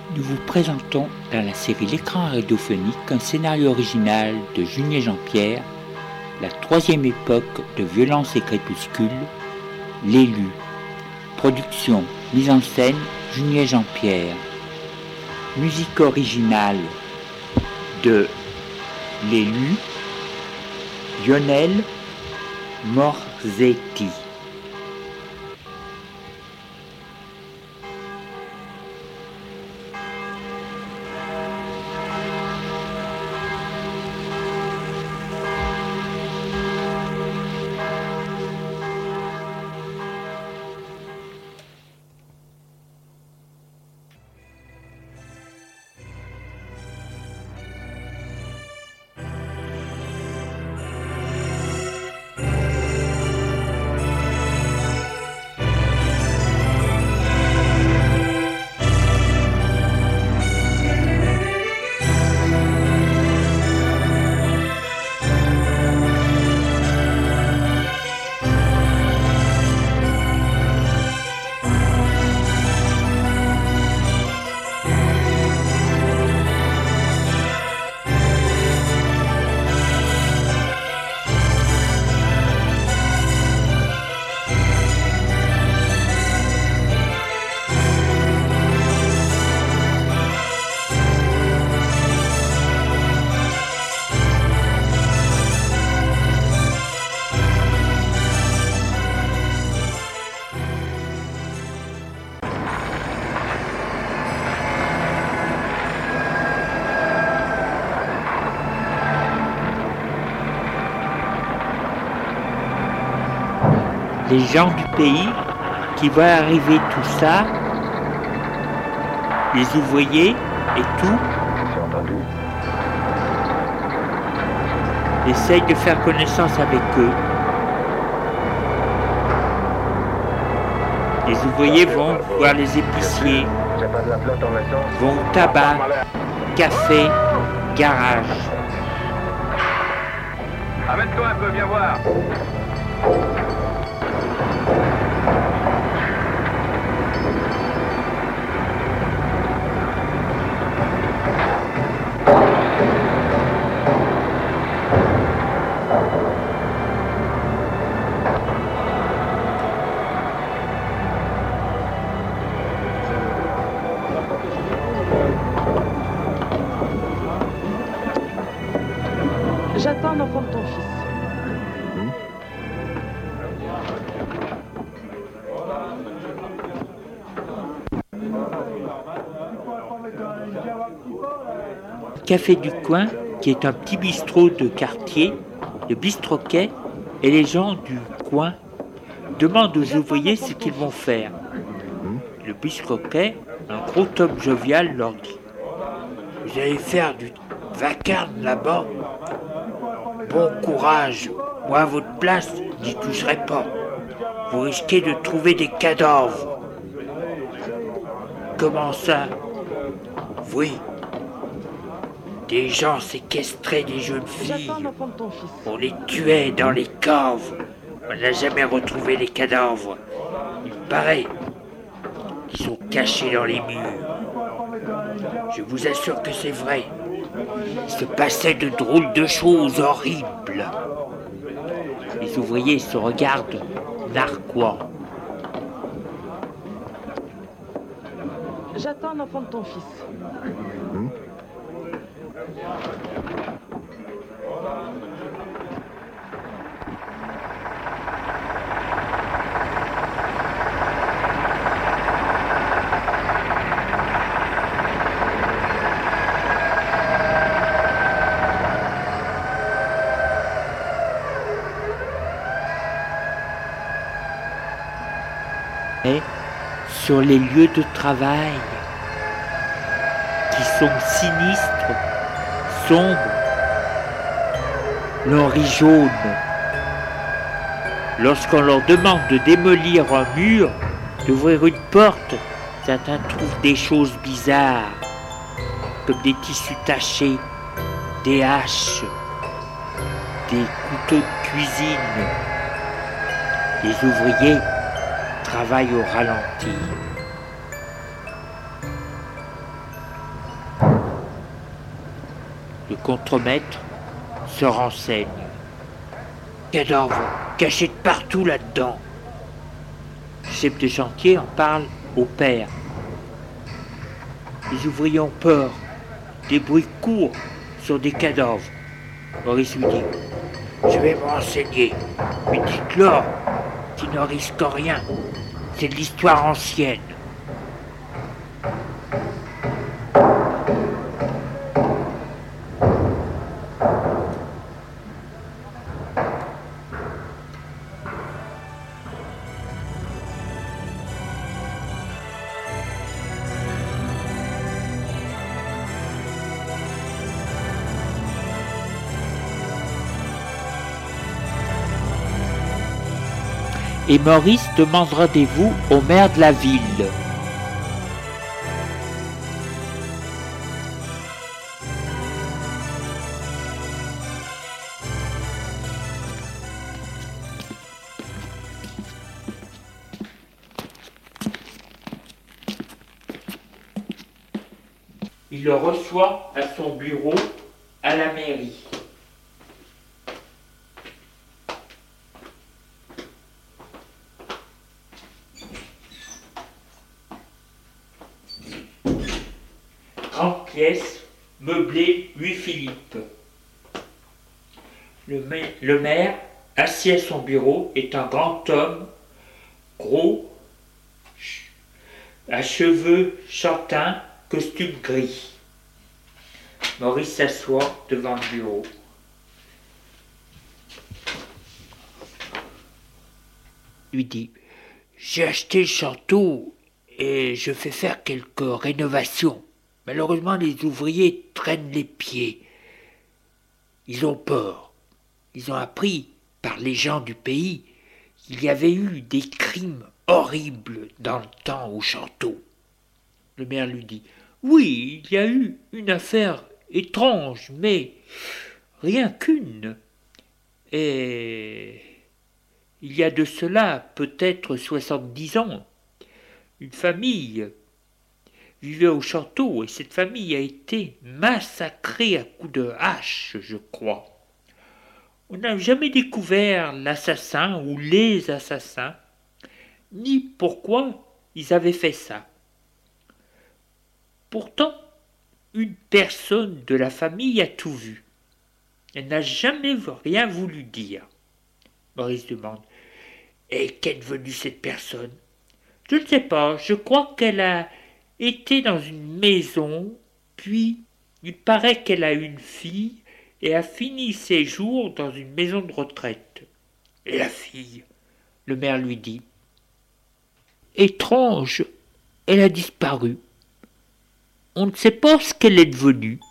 Nous vous présentons dans la série L'écran radiophonique un scénario original de Junier Jean-Pierre, la troisième époque de Violence et Crépuscule, L'élu. Production, mise en scène, Junier Jean-Pierre. Musique originale de L'élu, Lionel Morzetti. Les gens du pays qui voient arriver tout ça, les ouvriers et tout, essayent de faire connaissance avec eux. Les ouvriers vont voir les épiciers, vont au tabac, café, garage. Amène-toi un peu, viens voir. J'attends l'enfant de ton fils. Café du coin, qui est un petit bistrot de quartier, le bistroquet, et les gens du coin demandent aux ouvriers ce qu'ils vont faire. Le bistroquet, un gros top jovial, leur dit: vous allez faire du vacarme là-bas? Bon courage, moi à votre place, j'y toucherai pas. Vous risquez de trouver des cadavres. Comment ça? Oui. Des gens séquestraient des jeunes filles. On les tuait dans les caves. On n'a jamais retrouvé les cadavres. Il paraît qu'ils sont cachés dans les murs. Je vous assure que c'est vrai. Il se passait de drôles de choses horribles. Les ouvriers se regardent narquois. J'attends l'enfant de ton fils. Et sur les lieux de travail qui sont sinistres, sombres, l'on rit jaune. Lorsqu'on leur demande de démolir un mur, d'ouvrir une porte, certains trouvent des choses bizarres, comme des tissus tachés, des haches, des couteaux de cuisine. Les ouvriers travaillent au ralenti. Le contremaître se renseigne. Cadavre caché de partout là-dedans. Le chef de chantier en parle au père. Les ouvriers ont peur. Des bruits courent sur des cadavres. Maurice lui dit: je vais me renseigner. Mais dites-leur qu'ils ne risquent rien. C'est de l'histoire ancienne. Et Maurice demande rendez-vous au maire de la ville. Il le reçoit à son bureau à la mairie. Grande pièce, meublée Louis-Philippe. Le maire, assis à son bureau, est un grand homme, gros, à cheveux châtains, costume gris. Maurice s'assoit devant le bureau. Lui dit: j'ai acheté le château et je fais faire quelques rénovations. Malheureusement, les ouvriers traînent les pieds. Ils ont peur. Ils ont appris par les gens du pays qu'il y avait eu des crimes horribles dans le temps au château. Le maire lui dit: oui, il y a eu une affaire étrange, mais rien qu'une. Et il y a de cela peut-être 70 ans, une famille vivait au château et cette famille a été massacrée à coups de hache, je crois. On n'a jamais découvert l'assassin ou les assassins, ni pourquoi ils avaient fait ça. Pourtant, une personne de la famille a tout vu. Elle n'a jamais rien voulu dire. Maurice demande: et qu'est devenue cette personne? Je ne sais pas, je crois qu'elle a été dans une maison, puis il paraît qu'elle a une fille et a fini ses jours dans une maison de retraite. Et la fille? Le maire lui dit: étrange, elle a disparu. On ne sait pas ce qu'elle est devenue.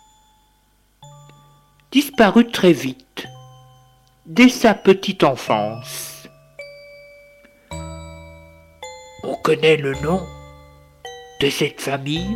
Disparue très vite, dès sa petite enfance. On connaît le nom de cette famille?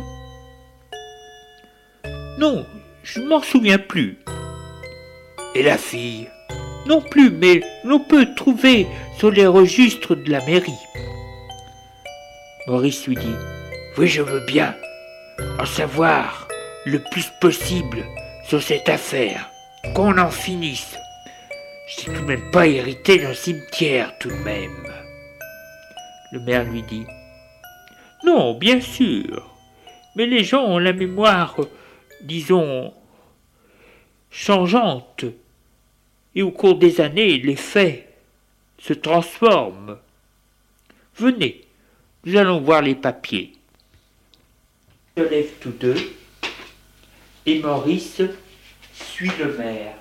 Non, je ne m'en souviens plus. Et la fille? Non plus, mais l'on peut trouver sur les registres de la mairie. Maurice lui dit: oui, je veux bien en savoir le plus possible sur cette affaire, qu'on en finisse. Je n'ai tout de même pas hérité d'un cimetière, tout de même. Le maire lui dit: non, bien sûr, mais les gens ont la mémoire, disons, changeante, et au cours des années, les faits se transforment. Venez, nous allons voir les papiers. Ils se lèvent tous deux, et Maurice suit le maire.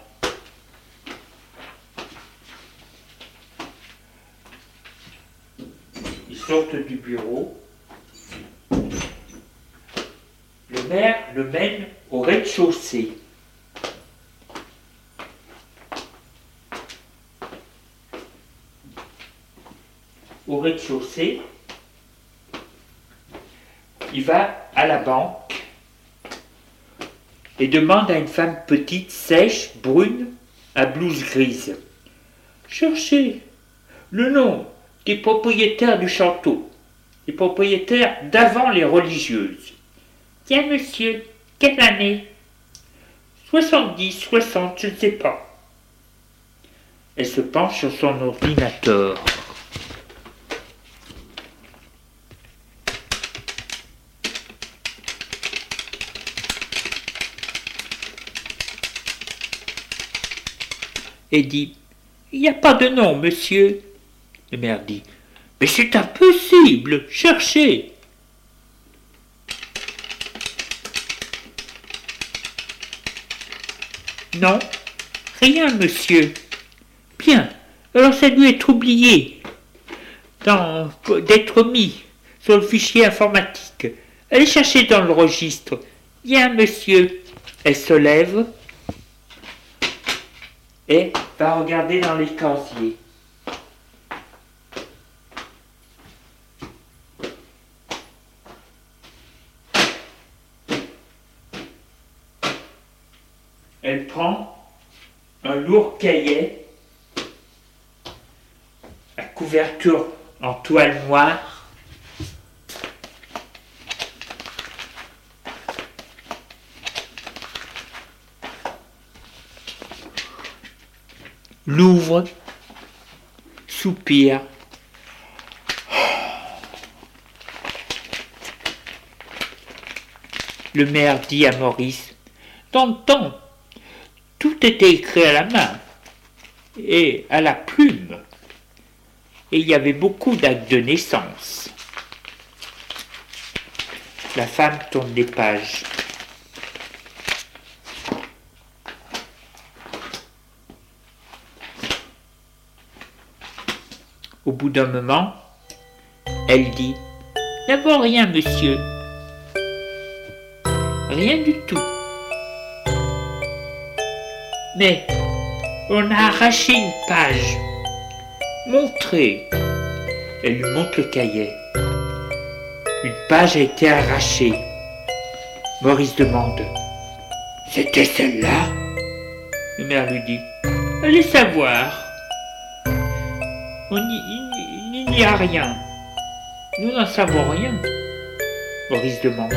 Ils sortent du bureau. Le maire le mène au rez-de-chaussée. Au rez-de-chaussée, il va à la banque et demande à une femme petite, sèche, brune, à blouse grise: cherchez le nom des propriétaires du château, les propriétaires d'avant les religieuses. Tiens, monsieur, quelle année? 70, 60, je ne sais pas. Elle se penche sur son ordinateur. Et dit, il n'y a pas de nom, monsieur. Le maire dit, mais c'est impossible, cherchez. Non, rien, monsieur. Bien, alors ça doit être oublié d'être mis sur le fichier informatique. Allez chercher dans le registre. Bien, monsieur. Elle se lève et va regarder dans les casiers. Elle prend un lourd cahier à couverture en toile noire, l'ouvre, soupire. Le maire dit à Maurice, dans le temps, tout était écrit à la main et à la plume, et il y avait beaucoup d'actes de naissance. La femme tourne les pages. Au bout d'un moment, elle dit « D'abord rien, monsieur. Rien du tout. Mais on a arraché une page. Montrez. » Elle lui montre le cahier. Une page a été arrachée. Maurice demande « C'était celle-là ?» Le maire lui dit « Allez savoir. Il n'y a rien. Nous n'en savons rien. » Maurice demande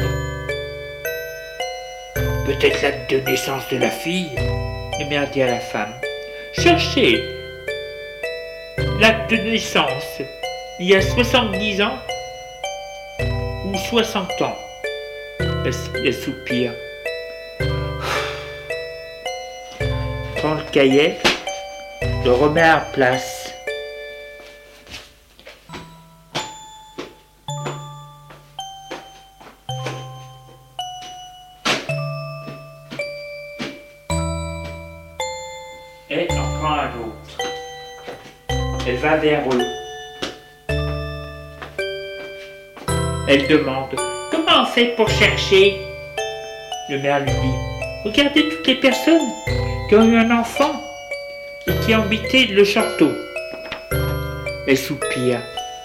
« Peut-être l'acte de naissance de la fille ?» Le maire dit à la femme « Cherchez l'acte de naissance il y a 70 ans ou 60 ans. » Elle soupire. Prend le cahier, le remet à place. Et en prend un autre. Elle va vers eux. Elle demande « Comment on fait pour chercher ?» Le maire lui dit « Regardez toutes les personnes qui ont eu un enfant et qui ont habité le château. » Elle soupire.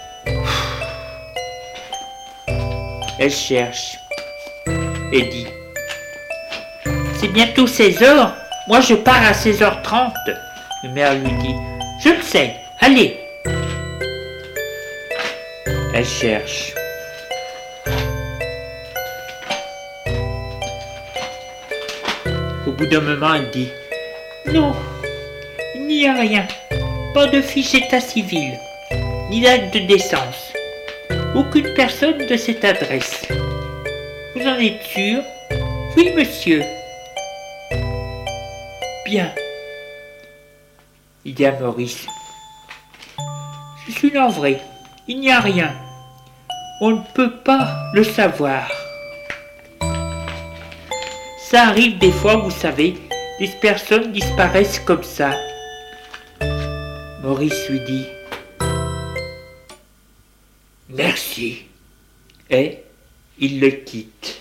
Elle cherche et dit « C'est bientôt 16 heures. Moi, je pars à 16h30. » Le maire lui dit « Je le sais, allez. » Elle cherche. Au bout d'un moment, elle dit « Non, il n'y a rien. Pas de fiche état civil, ni d'acte de naissance. Aucune personne de cette adresse. Vous en êtes sûr ? » « Oui, monsieur. » Bien. Il dit à Maurice « Je suis navré, il n'y a rien. On ne peut pas le savoir. » Ça arrive des fois, vous savez, des personnes disparaissent comme ça. Maurice lui dit « Merci. » Et il le quitte.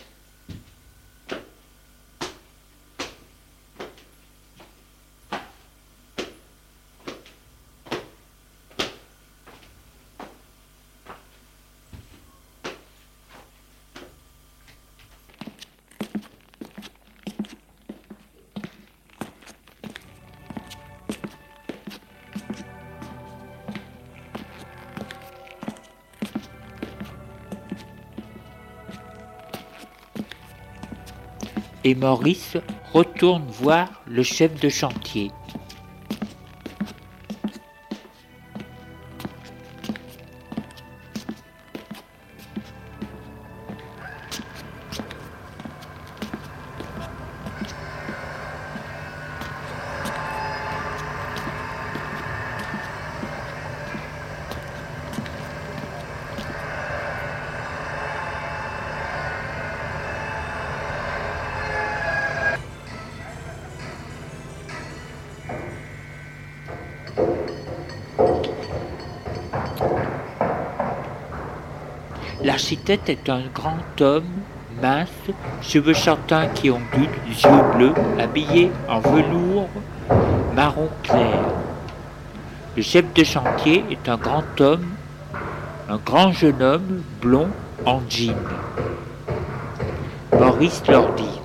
Et Maurice retourne voir le chef de chantier. L'architecte est un grand homme, mince, cheveux châtains qui ondulent, yeux bleus, habillé en velours marron clair. Le chef de chantier est un grand homme, un grand jeune homme, blond, en jean. Maurice leur dit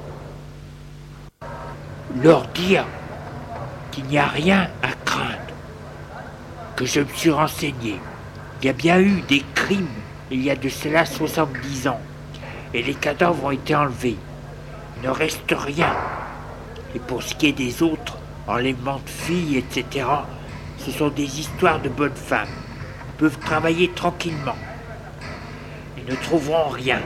qu'il n'y a rien à craindre, que je me suis renseigné. Il y a bien eu des crimes il y a de cela 70 ans, et les cadavres ont été enlevés. Il ne reste rien. Et pour ce qui est des autres, enlèvements de filles, etc., ce sont des histoires de bonnes femmes. Ils peuvent travailler tranquillement. Ils ne trouveront rien.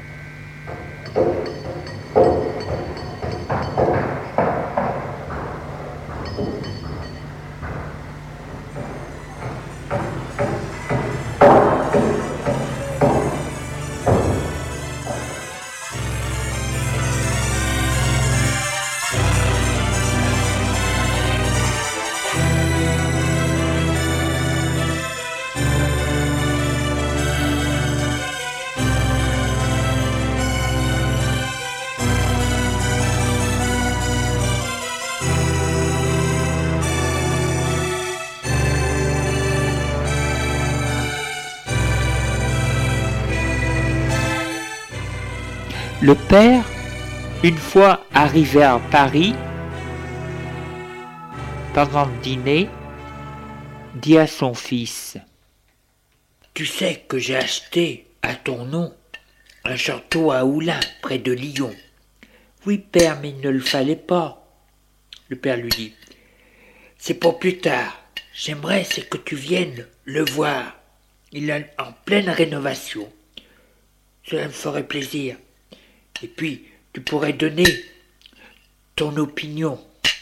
Le père, une fois arrivé à Paris, pendant le dîner, dit à son fils : « Tu sais que j'ai acheté à ton nom un château à Oulin, près de Lyon. »« Oui, père, mais il ne le fallait pas. » Le père lui dit : « C'est pour plus tard. J'aimerais c'est que tu viennes le voir. Il est en pleine rénovation. Cela me ferait plaisir. Et puis, tu pourrais donner ton opinion. »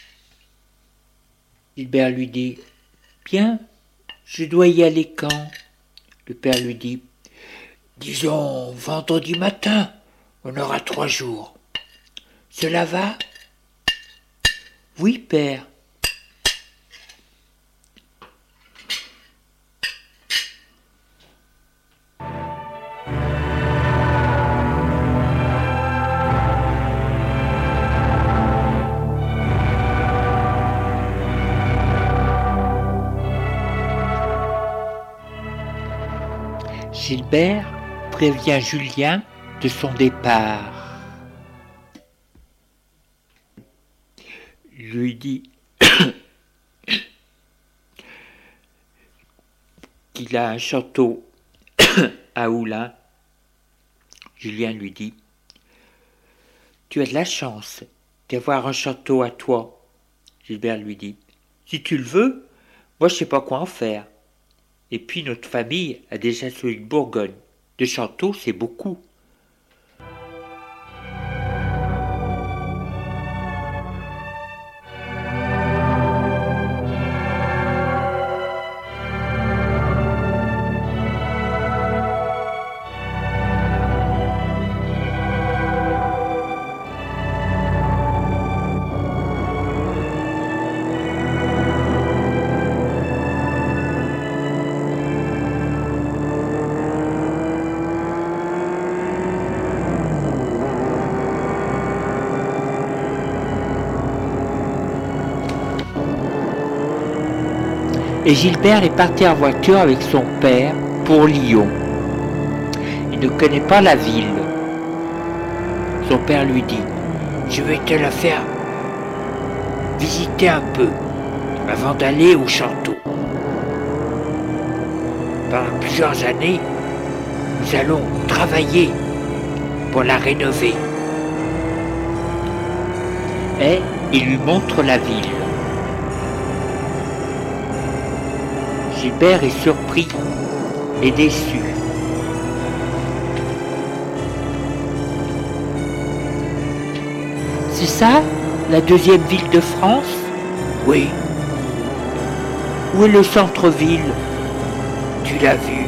Gilbert lui dit : « Bien, je dois y aller quand ?» Le père lui dit : « Disons vendredi matin, on aura 3 jours. Cela va ? » ?»« Oui, père. » Gilbert prévient Julien de son départ. Lui dit qu'il a un château à Oulin. Julien lui dit : « Tu as de la chance d'avoir un château à toi. » Gilbert lui dit : « Si tu le veux, moi je sais pas quoi en faire. Et puis notre famille a déjà celui de Bourgogne. De châteaux, c'est beaucoup. » Et Gilbert est parti en voiture avec son père pour Lyon. Il ne connaît pas la ville. Son père lui dit : « Je vais te la faire visiter un peu avant d'aller au château. Pendant plusieurs années, nous allons travailler pour la rénover. et il lui montre la ville. Gilbert est surpris et déçu. C'est ça, la deuxième ville de France? Oui. Où est le centre-ville? Tu l'as vu?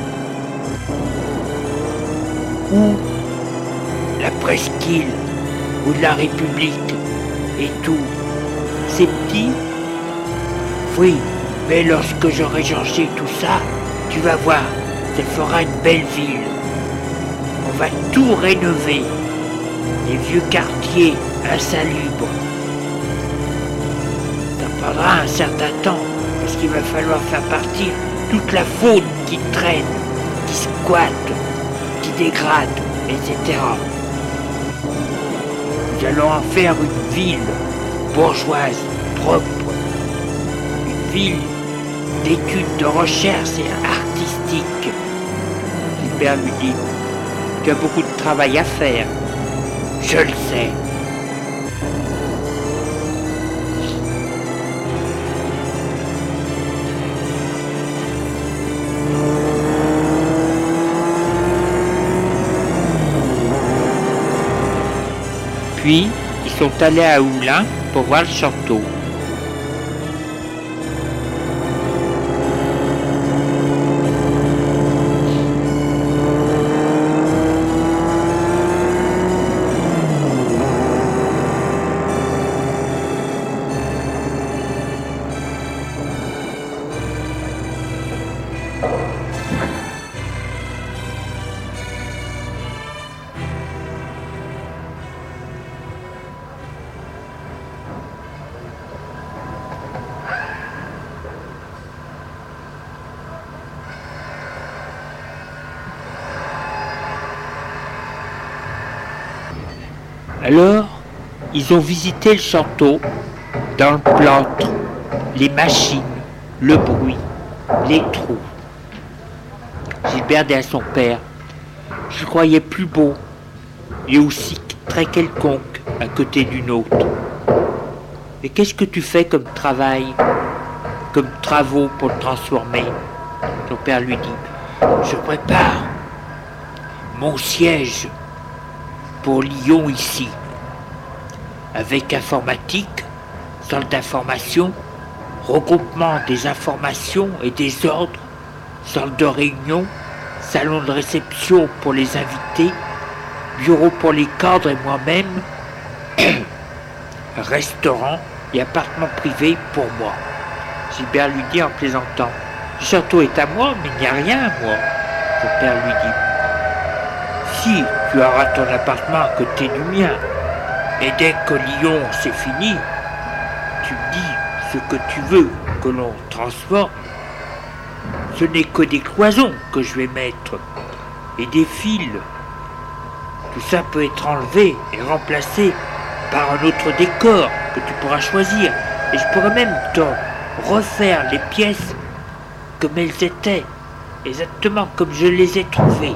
Où? La presqu'île, ou de la République, et tout. C'est petit? Oui, mais lorsque j'aurai changé tout ça, tu vas voir, ça fera une belle ville. On va tout rénover. Les vieux quartiers insalubres. Ça prendra un certain temps, parce qu'il va falloir faire partir toute la faune qui traîne, qui squatte, qui dégrade, etc. Nous allons en faire une ville bourgeoise, propre, une ville d'études, de recherche et artistique. Gilbert lui dit, tu as beaucoup de travail à faire. Je le sais. Puis, ils sont allés à Oulin pour voir le château. Alors, ils ont visité le château, dans le plâtre, les machines, le bruit, les trous. Gilbert dit à son père, je croyais plus beau, et aussi très quelconque à côté d'une autre. Mais qu'est-ce que tu fais comme travail, comme travaux pour le transformer? Son père lui dit, je prépare mon siège pour Lyon ici, avec informatique, salle d'information, regroupement des informations et des ordres, salle de réunion, salon de réception pour les invités, bureau pour les cadres et moi-même, restaurant et appartement privé pour moi. Gilbert lui dit en plaisantant, le château est à moi, mais il n'y a rien à moi. Son père lui dit, si tu auras ton appartement à côté du mien, et dès que Lyon c'est fini, tu me dis ce que tu veux que l'on transforme. Ce n'est que des cloisons que je vais mettre, et des fils. Tout ça peut être enlevé et remplacé par un autre décor que tu pourras choisir, et je pourrais même te refaire les pièces comme elles étaient, exactement comme je les ai trouvées.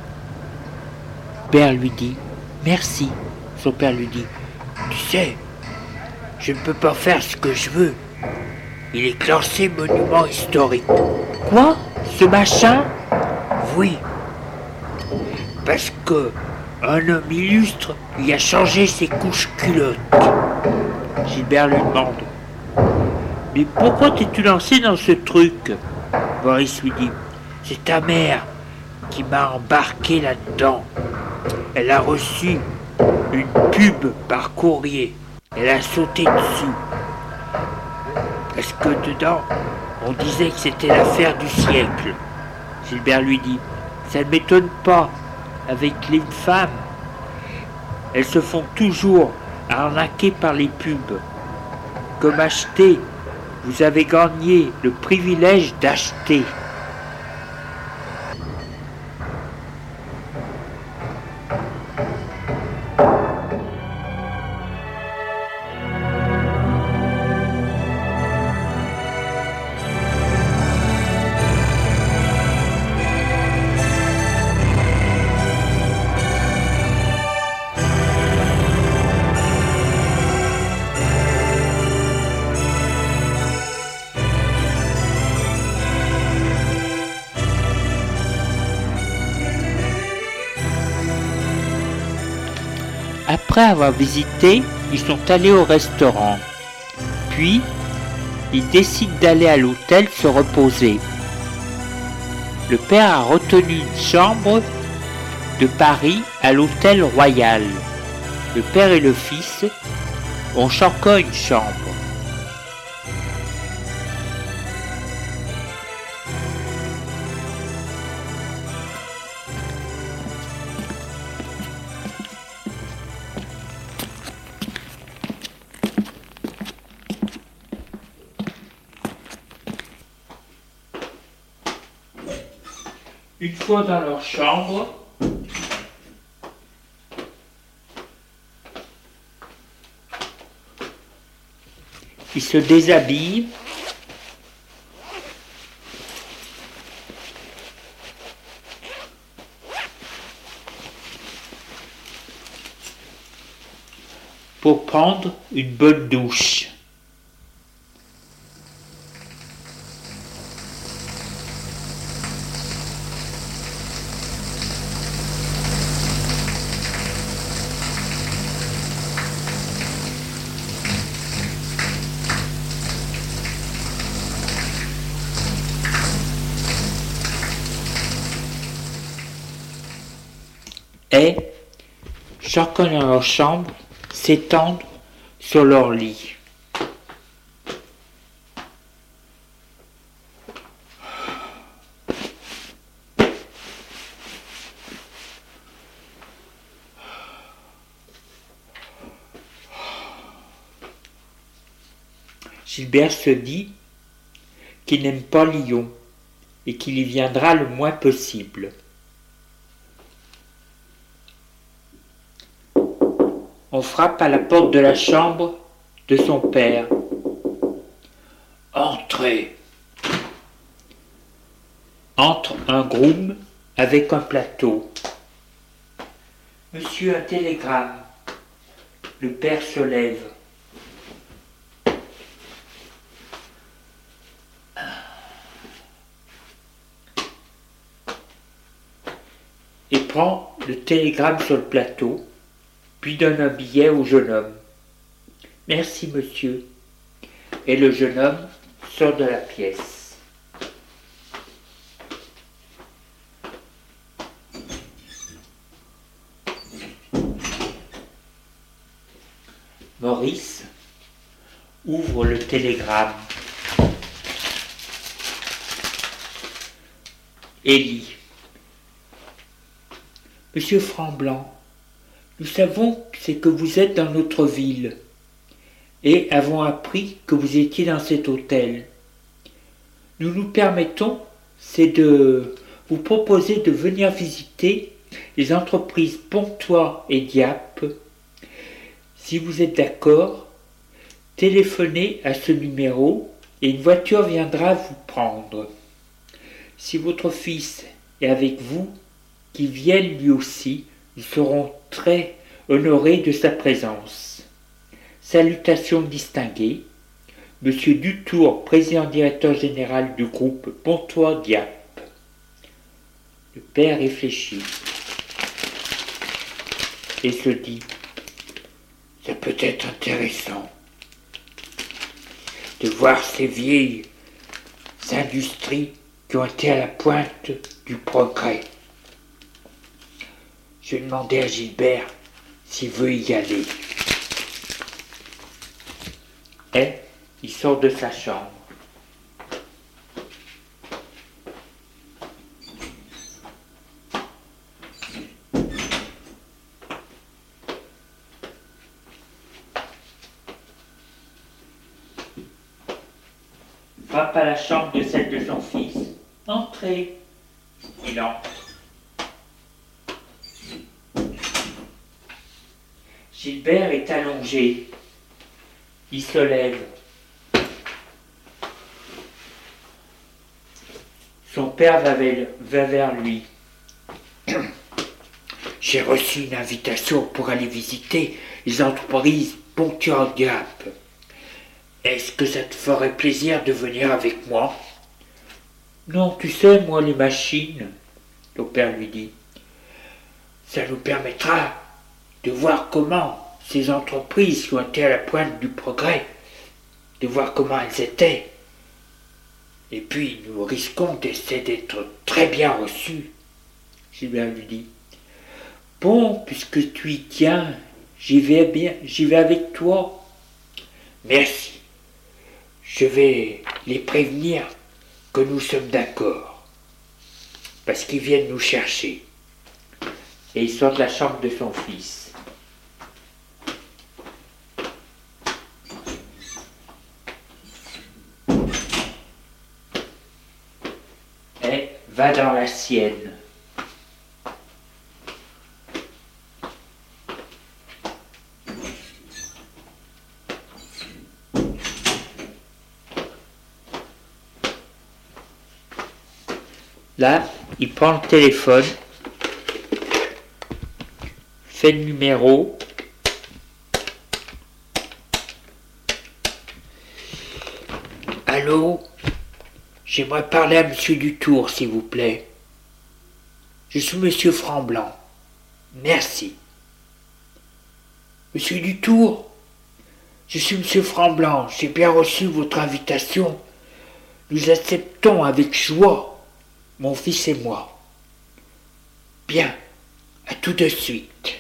Père lui dit, merci. Son père lui dit, tu sais, je ne peux pas faire ce que je veux. Il est classé monument historique. Quoi? Ce machin? Oui. Parce que un homme illustre lui a changé ses couches culottes. Gilbert lui demande, mais pourquoi t'es-tu lancé dans ce truc? Boris lui dit, c'est ta mère qui m'a embarqué là-dedans. Elle a reçu une pub par courrier. Elle a sauté dessus. Parce que dedans, on disait que c'était l'affaire du siècle. Gilbert lui dit, ça ne m'étonne pas, avec les femmes. Elles se font toujours arnaquer par les pubs. Comme acheter, vous avez gagné le privilège d'acheter. Après avoir visité, ils sont allés au restaurant. Puis, ils décident d'aller à l'hôtel se reposer. Le père a retenu une chambre de Paris à l'hôtel Royal. Le père et le fils ont chacun une chambre. Une fois dans leur chambre, ils se déshabillent pour prendre une bonne douche. Et, chacun dans leur chambre, s'étendent sur leur lit. Gilbert se dit qu'il n'aime pas Lyon et qu'il y viendra le moins possible. On frappe à la porte de la chambre de son père. « Entrez !» Entre un groom avec un plateau. « Monsieur, un télégramme. » Le père se lève. Et prend le télégramme sur le plateau, puis donne un billet au jeune homme. « Merci, monsieur. » Et le jeune homme sort de la pièce. Maurice ouvre le télégramme et lit. « Monsieur Framblanc, nous savons c'est que vous êtes dans notre ville et avons appris que vous étiez dans cet hôtel. Nous nous permettons, c'est de vous proposer de venir visiter les entreprises Pontoise et Dieppe. Si vous êtes d'accord, téléphonez à ce numéro et une voiture viendra vous prendre. Si votre fils est avec vous, qu'il vienne lui aussi, nous serons très honorés de sa présence. Salutations distinguées, Monsieur Dutour, président-directeur général du groupe Pontoise Dieppe. » Le père réfléchit et se dit « Ça peut être intéressant de voir ces vieilles industries qui ont été à la pointe du progrès. Je vais demander à Gilbert s'il veut y aller. » Et il sort de sa chambre. Frappe à la chambre de celle de son fils. « Entrez !» Il entre. Gilbert est allongé. Il se lève. Son père va vers lui. « J'ai reçu une invitation pour aller visiter les entreprises Pontoise Dieppe. Est-ce que ça te ferait plaisir de venir avec moi ?»« Non, tu sais, moi, les machines, le père lui dit. Ça nous permettra de voir comment ces entreprises qui ont été à la pointe du progrès, de voir comment elles étaient. Et puis, nous risquons d'essayer d'être très bien reçus. Gilbert lui dit, bon, puisque tu y tiens, j'y vais avec toi. Merci. Je vais les prévenir que nous sommes d'accord. Parce qu'ils viennent nous chercher. Et il sort de la chambre de son fils. Et va dans la sienne. Là, il prend le téléphone, fait le numéro, allô, j'aimerais parler à Monsieur Dutour, s'il vous plaît. Je suis Monsieur Framblanc. Merci. Monsieur Dutour, je suis Monsieur Framblanc, j'ai bien reçu votre invitation. Nous acceptons avec joie. Mon fils et moi. Bien, à tout de suite.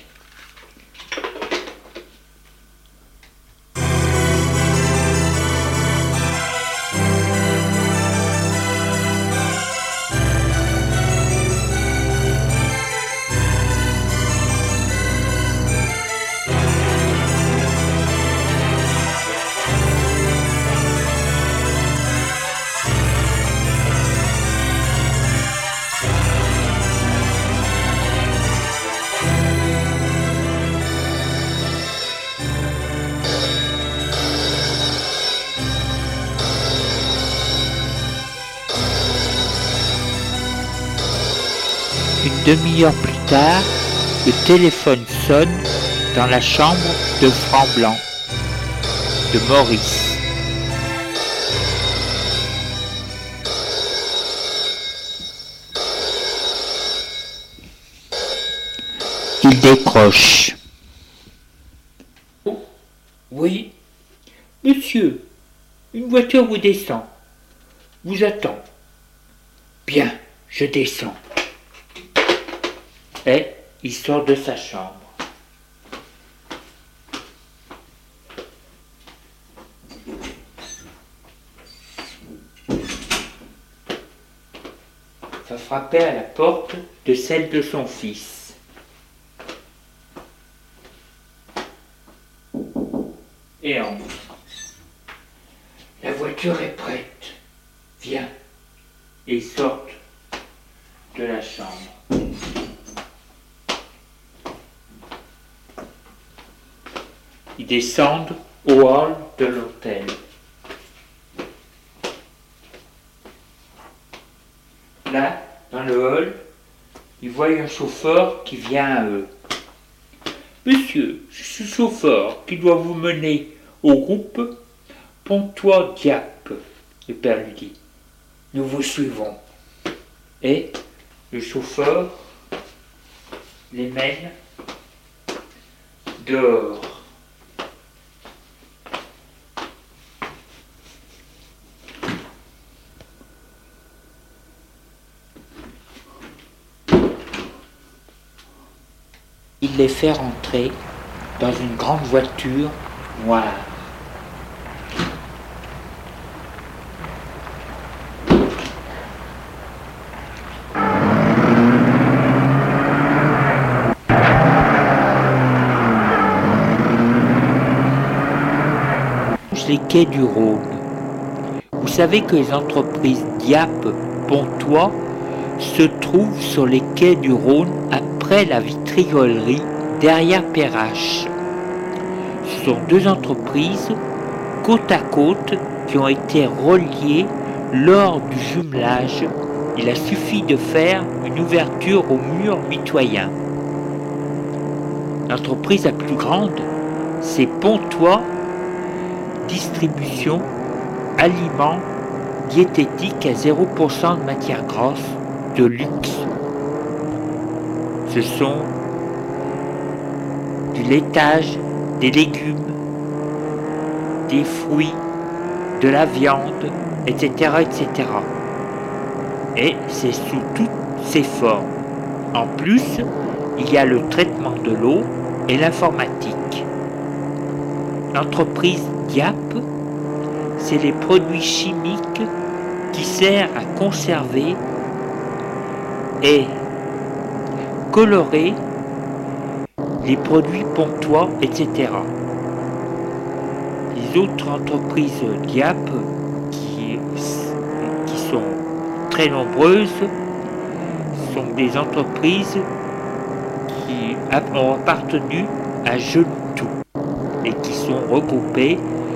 Une demi-heure plus tard, le téléphone sonne dans la chambre de Framblanc, de Maurice. Il décroche. Oh, oui, monsieur, une voiture vous descend. Vous attend. Bien, je descends. Et il sort de sa chambre. Va frapper à la porte de celle de son fils. Et entre. La voiture est prête. Viens. Et ils sortent de la chambre. Ils descendent au hall de l'hôtel. Là, dans le hall, ils voient un chauffeur qui vient à eux. « Monsieur, je suis chauffeur qui doit vous mener au groupe Pontoise-Dieppe. » Le père lui dit. « Nous vous suivons. » Et le chauffeur les mène dehors. Il les fait rentrer dans une grande voiture noire. Les quais du Rhône. Vous savez que les entreprises Dieppe, Pontoise se trouvent sur les quais du Rhône après la vitriolerie derrière Perrache. Ce sont deux entreprises côte à côte qui ont été reliées lors du jumelage. Il a suffi de faire une ouverture au mur mitoyen. L'entreprise la plus grande, c'est Pontoise Distribution, aliments, diététiques à 0% de matière grasse, de luxe. Ce sont du laitage, des légumes, des fruits, de la viande, etc., etc. Et c'est sous toutes ces formes. En plus, il y a le traitement de l'eau et l'informatique. L'entreprise Diap, c'est les produits chimiques qui servent à conserver et colorer les produits pontois, etc. Les autres entreprises Diap, qui sont très nombreuses, sont des entreprises qui ont appartenu à Genoux et qui sont regroupées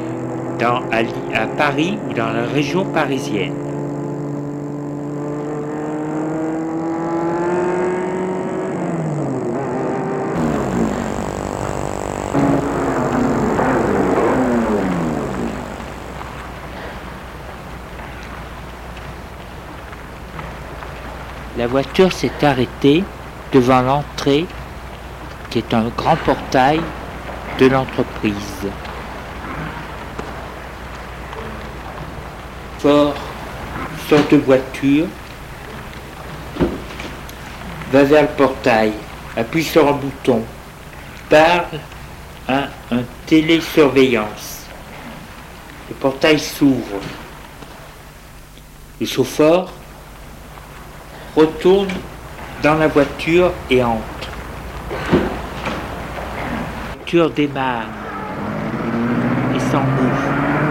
à Paris ou dans la région parisienne. La voiture s'est arrêtée devant l'entrée qui est un grand portail de l'entreprise. Ford sort de voiture, va vers le portail, appuie sur un bouton, parle à un télésurveillance. Le portail s'ouvre. Le chauffeur retourne dans la voiture et entre. La voiture démarre et s'en bouge.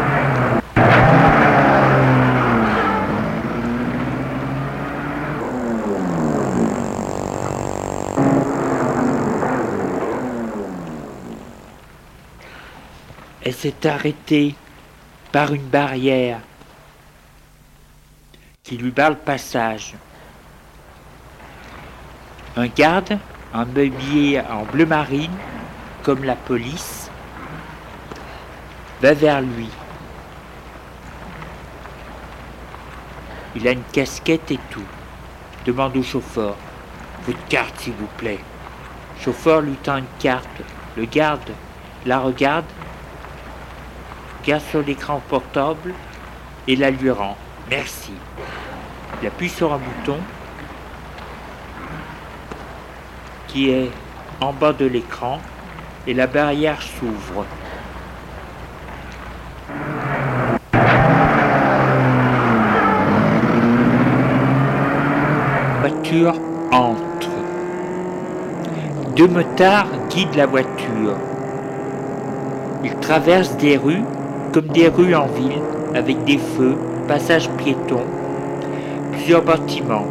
Elle s'est arrêtée par une barrière qui lui barre le passage. Un garde, habillé en bleu marine, comme la police, va vers lui. Il a une casquette et tout. Demande au chauffeur, « Votre carte, s'il vous plaît. » Le chauffeur lui tend une carte. Le garde la regarde sur l'écran portable et la lui rend. « Merci. » Il appuie sur un bouton qui est en bas de l'écran et la barrière s'ouvre. La voiture entre. Deux motards guident la voiture. Ils traversent des rues comme des rues en ville, avec des feux, passages piétons, plusieurs bâtiments.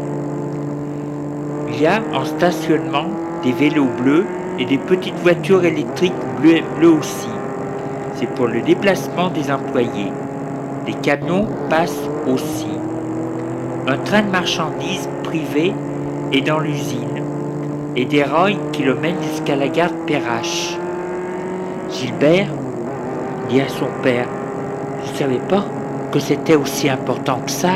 Il y a en stationnement des vélos bleus et des petites voitures électriques bleues aussi. C'est pour le déplacement des employés. Les camions passent aussi. Un train de marchandises privé est dans l'usine et des rails qui le mènent jusqu'à la gare Perrache. Gilbert dit à son père, « Je ne savais pas que c'était aussi important que ça. »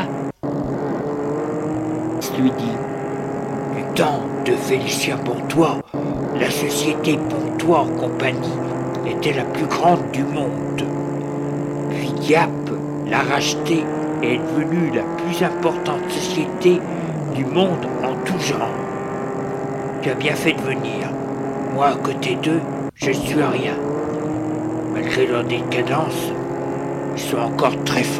Il lui dit, « Du temps de Félicien Pontois, la société Pontois en compagnie était la plus grande du monde. Puis Diap l'a rachetée et est devenue la plus importante société du monde en tout genre. Tu as bien fait de venir. Moi, à côté d'eux, je suis rien. Malgré leur décadence, ils sont encore très forts. »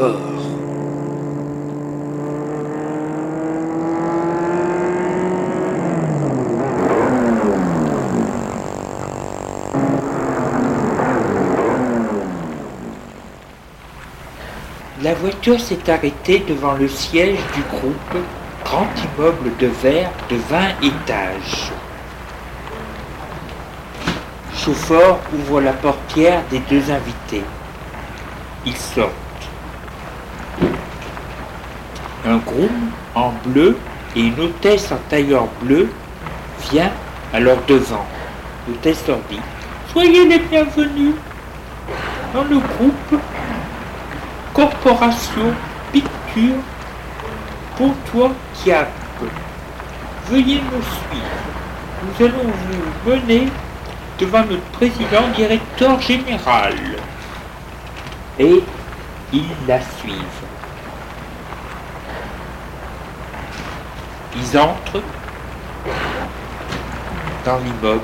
La voiture s'est arrêtée devant le siège du groupe, grand immeuble de verre de 20 étages. Le chauffeur ouvre la portière des deux invités. Ils sortent. Un groom en bleu et une hôtesse en tailleur bleu vient à leur devant. L'hôtesse leur dit « Soyez les bienvenus dans le groupe Corporation Picture Pontois Diap. Veuillez me suivre. Nous allons vous mener devant notre président directeur général. Et ils la suivent. Ils entrent dans l'immeuble.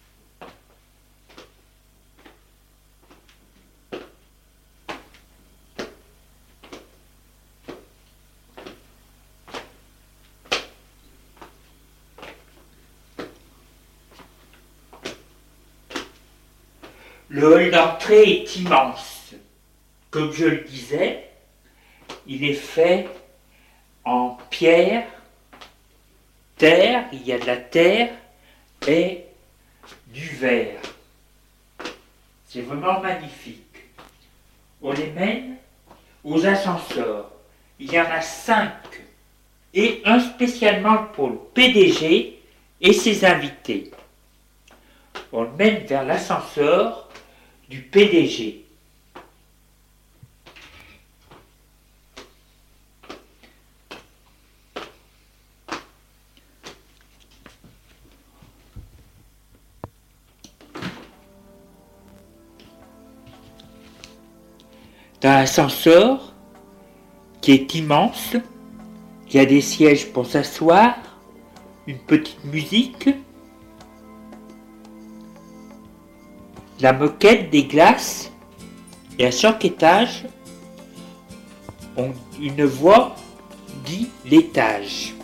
Le hall d'entrée est immense. Comme je le disais, il est fait en pierre, terre, il y a de la terre et du verre. C'est vraiment magnifique. On les mène aux ascenseurs. Il y en a 5 et un spécialement pour le PDG et ses invités. On le mène vers l'ascenseur du PDG. Dans l'ascenseur, qui est immense, il y a des sièges pour s'asseoir, une petite musique, la moquette, des glaces, et à chaque étage, une voix dit l'étage.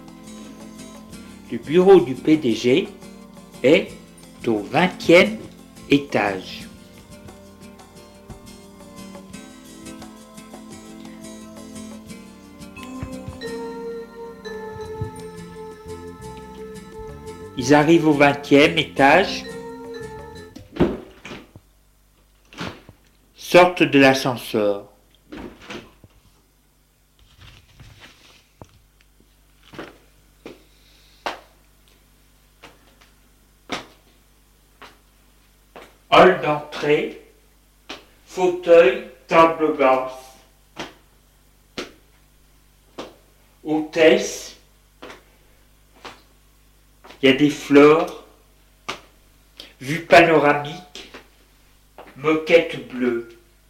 Le bureau du PDG est au 20e étage. Ils arrivent au 20e étage, sortent de l'ascenseur. Hall d'entrée, fauteuil, table basse, hôtesse, il y a des fleurs, vue panoramique, moquette bleue.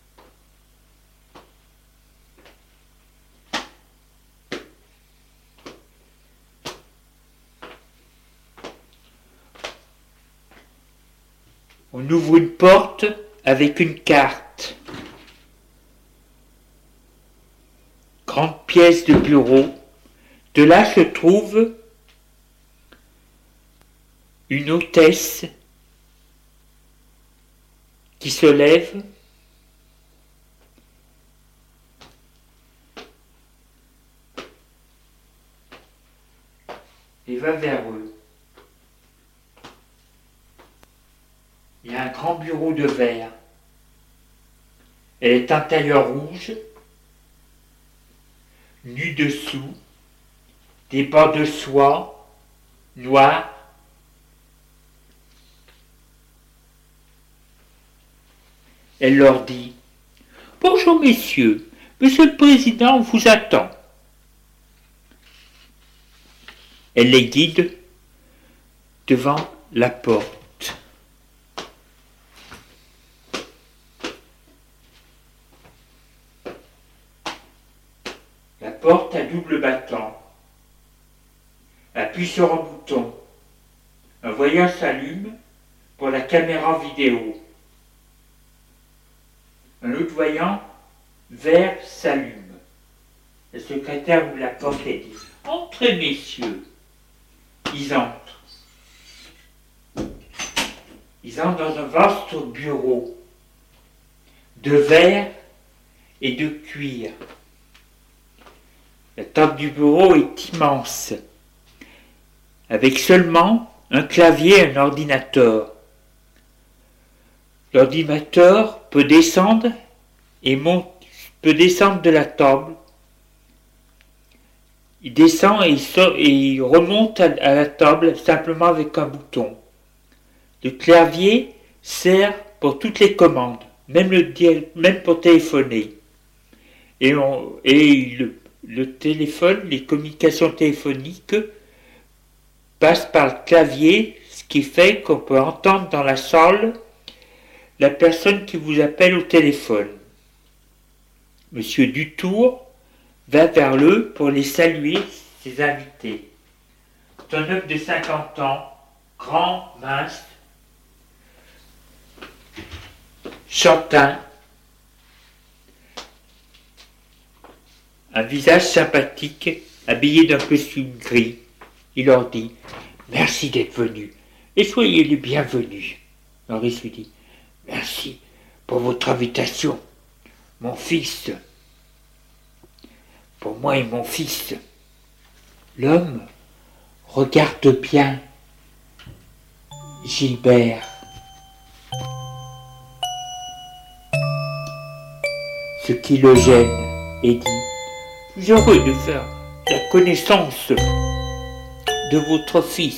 On ouvre une porte avec une carte. Grande pièce de bureau. De là se trouve une hôtesse qui se lève et va vers eux. Il y a un grand bureau de verre. Elle est en tailleur rouge, nue dessous, des bas de soie noirs. Elle leur dit « Bonjour messieurs, monsieur le président vous attend. » Elle les guide devant la porte. La porte à double battant. Appuie sur un bouton. Un voyant s'allume pour la caméra vidéo. Un autre voyant vert s'allume. Le secrétaire ouvre la porte et dit « Entrez, messieurs !» Ils entrent. Ils entrent dans un vaste bureau de verre et de cuir. La table du bureau est immense, avec seulement un clavier et un ordinateur. L'ordinateur peut descendre et peut descendre de la table. Il descend et il remonte à la table simplement avec un bouton. Le clavier sert pour toutes les commandes, même pour téléphoner. Et le téléphone, les communications téléphoniques passent par le clavier, ce qui fait qu'on peut entendre dans la salle la personne qui vous appelle au téléphone. Monsieur Dutour va vers eux pour les saluer, ses invités. C'est un homme de 50 ans, grand, mince, chantin, un visage sympathique, habillé d'un costume gris. Il leur dit « Merci d'être venus et soyez les bienvenus. » Maurice lui dit « Merci pour votre invitation, mon fils. Pour moi et mon fils. » L'homme regarde bien Gilbert. Ce qui le gêne et dit « Je suis heureux de faire la connaissance de votre fils,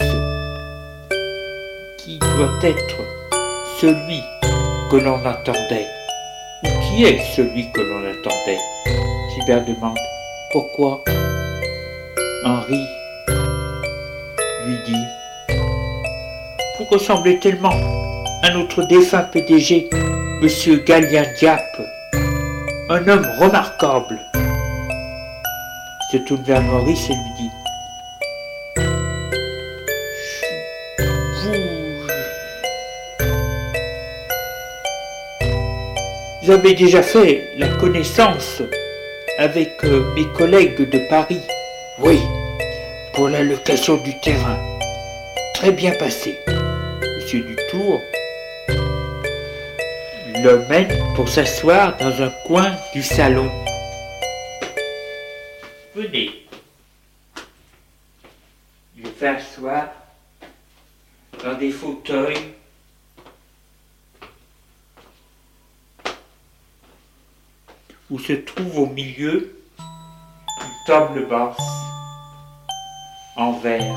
qui doit être celui que l'on attendait. » Ou qui est celui que l'on attendait? Gilbert demande « Pourquoi ?» Henri lui dit « Vous ressemblez tellement à notre défunt PDG, Monsieur Galien Diap, un homme remarquable. » Il se tourne vers Maurice et lui dit Vous avez déjà fait la connaissance avec mes collègues de Paris? Oui, pour la location du terrain. Très bien passé. Monsieur Dutour le mène pour s'asseoir dans un coin du salon. Venez. Il le fait asseoir dans des fauteuils où se trouve au milieu une table basse en verre.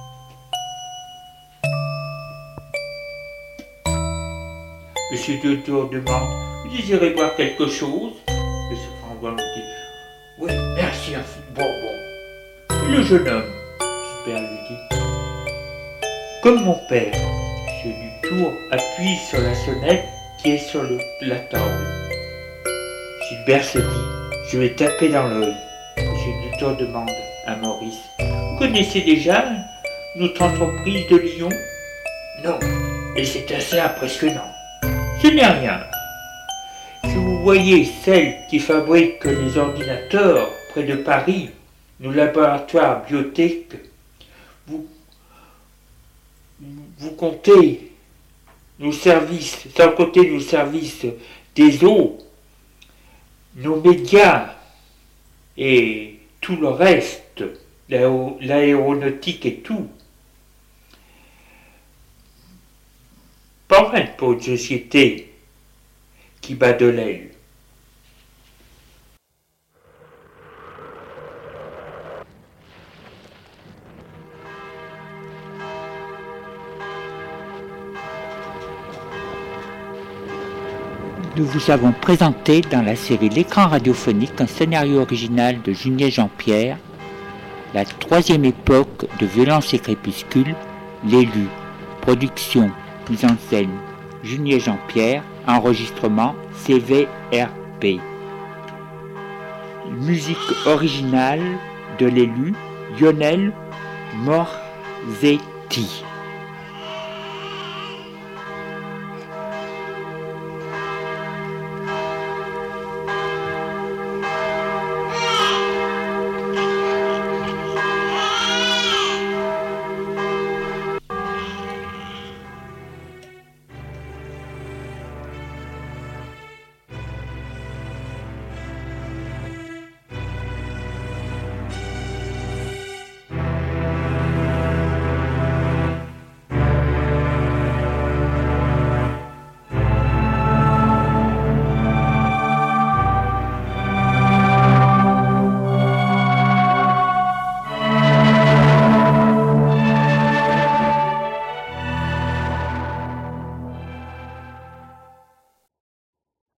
Monsieur Dutour demande « Vous désirez boire quelque chose ?» Monsieur Frangois dit « Oui, merci, bon. » Et le jeune homme, Gilbert lui dit « Comme mon père. » Monsieur Dutour appuie sur la sonnette qui est sur la table. Gilbert se dit « Je vais taper dans l'œil. » Monsieur Dutour demande à Maurice « Vous connaissez déjà notre entreprise de Lyon ?» Non, et c'est assez impressionnant. Ce n'est rien. Si vous voyez celle qui fabrique les ordinateurs près de Paris, nos laboratoires biotech, vous comptez nos services, sans compter nos services des eaux, nos médias et tout le reste, l'aéronautique et tout. Pas mal pour une société qui bat de l'aile. Nous vous avons présenté dans la série L'écran radiophonique un scénario original de Junier Jean-Pierre, la troisième époque de Violence et Crépuscule, l'élu, production, mise en scène, Junier Jean-Pierre, enregistrement CVRP. Musique originale de l'élu, Lionel Morzetti.